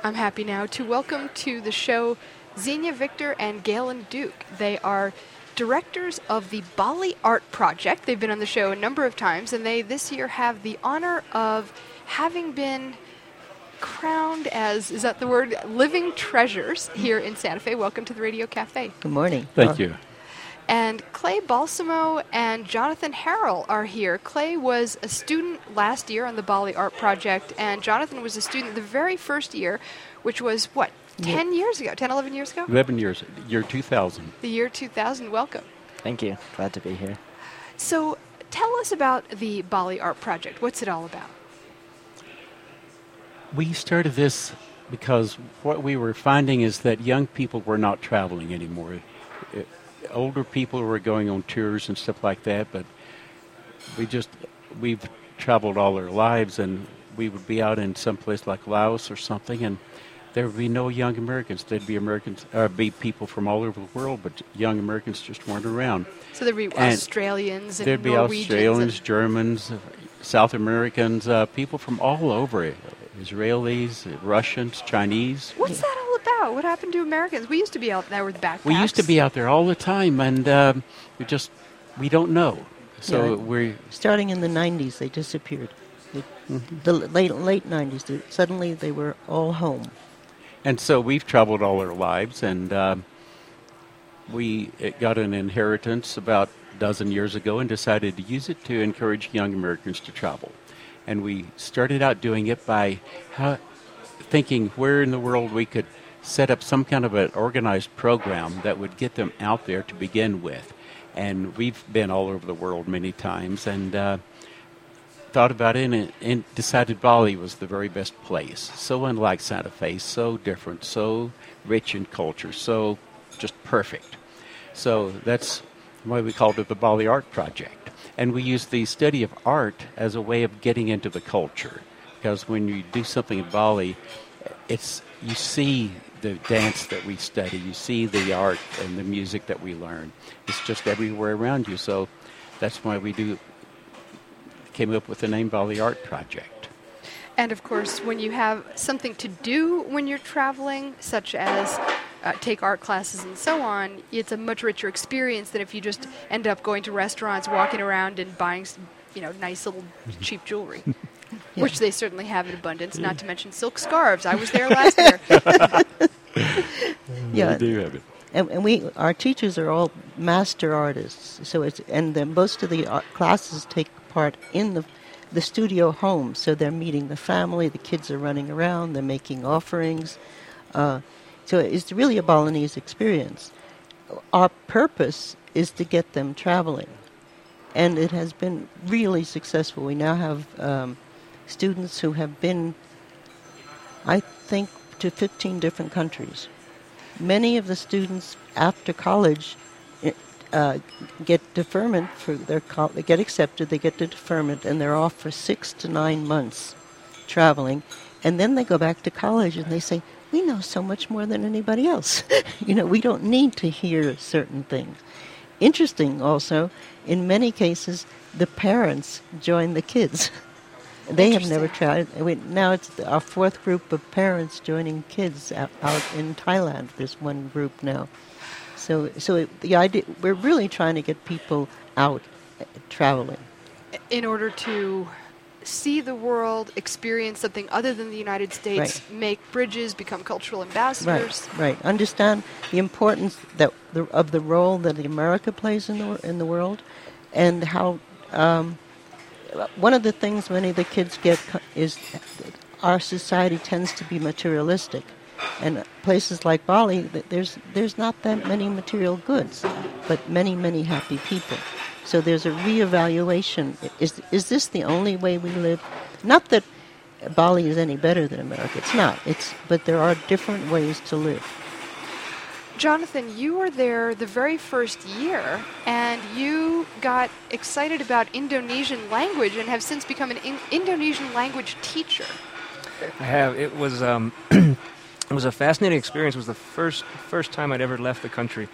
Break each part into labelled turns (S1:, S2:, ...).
S1: I'm happy now to welcome to the show Xenia Victor and Galen Duke. They are directors of the Bali Art Project. They've been on the show a number of times, and they this year have the honor of having been crowned as, is that the word, living treasures here in Santa Fe. Welcome to the Radio Cafe.
S2: Good morning.
S3: Thank you.
S1: And Clay Balsamo and Jonathan Harrell are here. Clay was a student last year on the Bali Art Project, and Jonathan was a student the very first year, which was, 10 years ago, 10, 11 years ago?
S3: 11 years, year 2000.
S1: The year 2000. Welcome.
S4: Thank you. Glad to be here.
S1: So tell us about the Bali Art Project. What's it all about?
S3: We started this because what we were finding is that young people were not traveling anymore. Older people were going on tours and stuff like that, but we've traveled all our lives, and we would be out in some place like Laos or something, and there would be no young Americans. There'd be people from all over the world, but young Americans just weren't around.
S1: So there'd be Australians and
S3: there'd be
S1: Norwegians.
S3: Australians, Germans, South Americans, people from all over it. Israelis, Russians, Chinese.
S1: What's that all about? What happened to Americans? We used to be out there with backpacks.
S3: We used to be out there all the time, and we don't know. So we're
S2: starting in the 90s, they disappeared. The late 90s, suddenly they were all home.
S3: And so we've traveled all our lives, and we got an inheritance about a dozen years ago and decided to use it to encourage young Americans to travel. And we started out doing it by thinking where in the world we could set up some kind of an organized program that would get them out there to begin with. And we've been all over the world many times and thought about it and decided Bali was the very best place. So unlike Santa Fe, so different, so rich in culture, so just perfect. So that's why we called it the Bali Art Project. And we use the study of art as a way of getting into the culture. Because when you do something in Bali, you see the dance that we study, you see the art and the music that we learn. It's just everywhere around you. So that's why we came up with the name Bali Art Project.
S1: And of course, when you have something to do when you're traveling, such as take art classes and so on, it's a much richer experience than if you just end up going to restaurants, walking around and buying, nice little cheap jewelry, which they certainly have in abundance. Not to mention silk scarves. I was there last year.
S3: We do have it.
S2: And our teachers are all master artists. So most of the classes take part in the studio home. So they're meeting the family. The kids are running around. They're making offerings. So it's really a Balinese experience. Our purpose is to get them traveling. And it has been really successful. We now have students who have been, I think, to 15 different countries. Many of the students after college get deferment they get accepted, they get the deferment, and they're off for 6 to 9 months traveling. And then they go back to college and they say, we know so much more than anybody else. We don't need to hear certain things. Interesting also, in many cases, the parents join the kids. They have never tried. Now it's our fourth group of parents joining kids out in Thailand. There's one group now. So the idea, we're really trying to get people out traveling.
S1: In order to see the world, experience something other than the United States, make bridges, become cultural ambassadors.
S2: Right. Understand the importance of the role that America plays in the world, and how one of the things many of the kids get is our society tends to be materialistic, and places like Bali, there's not that many material goods, but many happy people. So there's a reevaluation. Is this the only way we live? Not that Bali is any better than America. It's not. But there are different ways to live.
S1: Jonathan, you were there the very first year, and you got excited about Indonesian language and have since become an Indonesian language teacher.
S5: I have. It was it was a fascinating experience. It was the first time I'd ever left the country.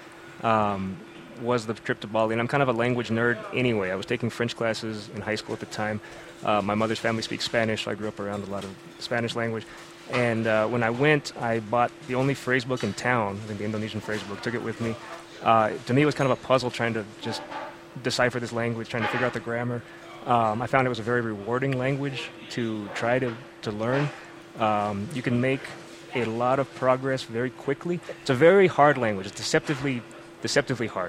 S5: Was the trip to Bali, and I'm kind of a language nerd anyway. I was taking French classes in high school at the time. My mother's family speaks Spanish, so I grew up around a lot of Spanish language. And when I went, I bought the only phrase book in town, I think the Indonesian phrase book, took it with me. To me, it was kind of a puzzle trying to just decipher this language, trying to figure out the grammar. I found it was a very rewarding language to try to learn. You can make a lot of progress very quickly. It's a very hard language. It's deceptively hard.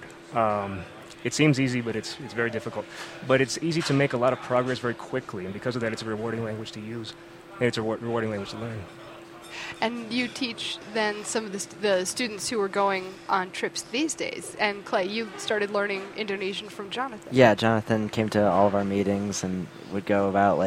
S5: It seems easy, but it's very difficult. But it's easy to make a lot of progress very quickly, and because of that, it's a rewarding language to use, and it's a rewarding language to learn.
S1: And you teach then some of the students who are going on trips these days. And Clay, you started learning Indonesian from Jonathan.
S4: Yeah, Jonathan came to all of our meetings and would go about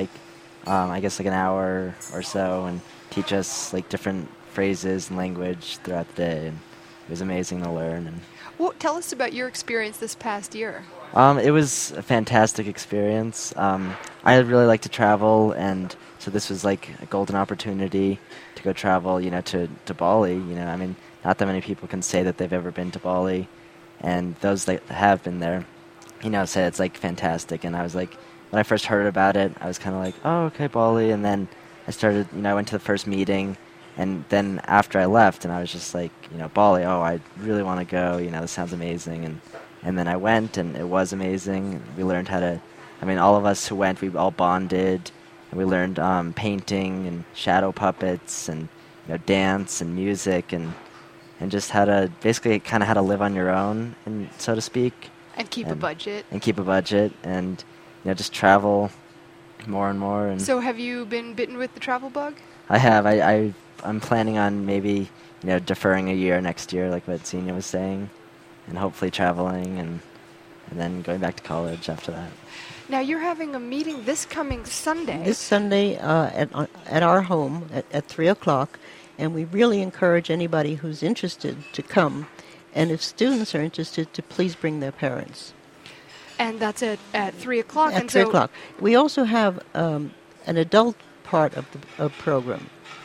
S4: I guess an hour or so and teach us different phrases and language throughout the day. And it was amazing to learn. And
S1: Well, tell us about your experience this past year.
S4: it was a fantastic experience. I really like to travel, and so this was a golden opportunity to go travel, to Bali. I mean, not that many people can say that they've ever been to Bali, and those that have been there, say it's fantastic. And I was when I first heard about it, I was kind of oh, okay, Bali. And then I started, I went to the first meeting, and then after I left, and I was just Bali, oh, I really want to go, this sounds amazing. And then I went, and it was amazing. We learned how to, all of us who went, we all bonded, and we learned painting and shadow puppets and dance and music and just how to basically kind of how to live on your own, and so to speak.
S1: And keep a budget.
S4: And keep a budget, and just travel more and more. And
S1: So have you been bitten with the travel bug?
S4: I have. I'm planning on maybe deferring a year next year, like what Xenia was saying, and hopefully traveling and then going back to college after that.
S1: Now, you're having a meeting this coming Sunday.
S2: This Sunday at our home at 3 o'clock, and we really encourage anybody who's interested to come. And if students are interested, to please bring their parents.
S1: And that's at 3 o'clock.
S2: At 3 o'clock. We also have an adult part of the program.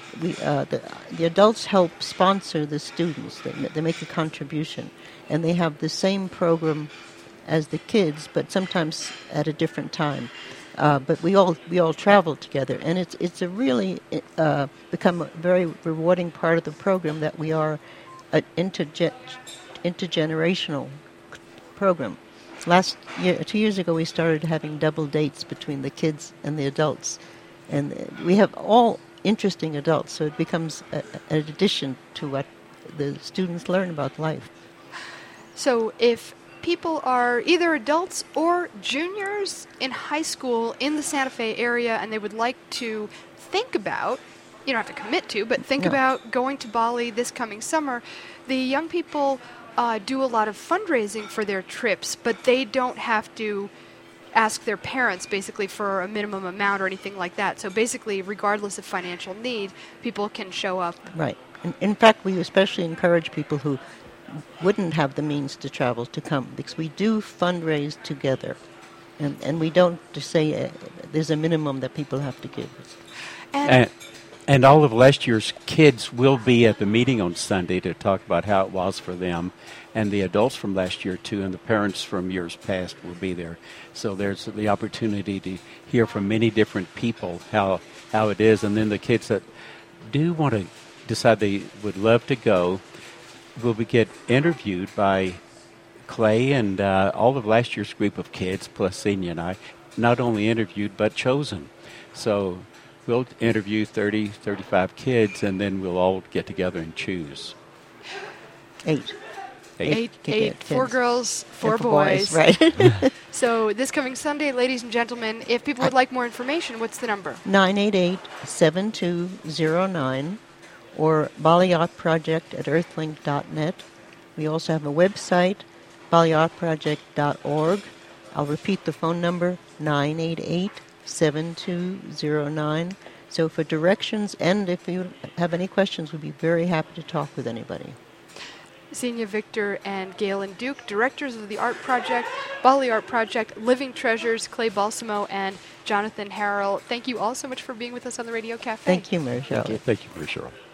S2: The adults help sponsor the students. They make a contribution. And they have the same program as the kids, but sometimes at a different time. But we all travel together, and it's a really become a very rewarding part of the program that we are an intergenerational program. 2 years ago, we started having double dates between the kids and the adults, and we have all interesting adults, so it becomes an addition to what the students learn about life.
S1: So if people are either adults or juniors in high school in the Santa Fe area and they would like to think about, you don't have to commit to, but think about going to Bali this coming summer, the young people do a lot of fundraising for their trips, but they don't have to ask their parents basically for a minimum amount or anything like that. So basically, regardless of financial need, people can show up.
S2: Right. In fact, we especially encourage people who wouldn't have the means to travel to come, because we do fundraise together, and we don't just say there's a minimum that people have to give.
S3: And all of last year's kids will be at the meeting on Sunday to talk about how it was for them, and the adults from last year too, and the parents from years past will be there. So there's the opportunity to hear from many different people how it is, and then the kids that do want to decide they would love to go will get interviewed by Clay and all of last year's group of kids, plus Xenia and I, not only interviewed but chosen. So we'll interview 30, 35 kids, and then we'll all get together and choose.
S2: Eight.
S1: 4 girls, 4
S2: boys.
S1: boys.
S2: Right.
S1: So this coming Sunday, ladies and gentlemen, if people would like more information, what's the number?
S2: 988-7209 or BaliArtProject@earthlink.net. We also have a website, BaliArtProject.org. I'll repeat the phone number, 988-7209. So for directions, and if you have any questions, we'd be very happy to talk with anybody.
S1: Xenia Victor and Galen Duke, directors of the Art Project, Bali Art Project, Living Treasures, Clay Balsamo, and Jonathan Harrell. Thank you all so much for being with us on the Radio Cafe.
S2: Thank you, Mary Shelley.
S3: Thank you, Mary Shelley.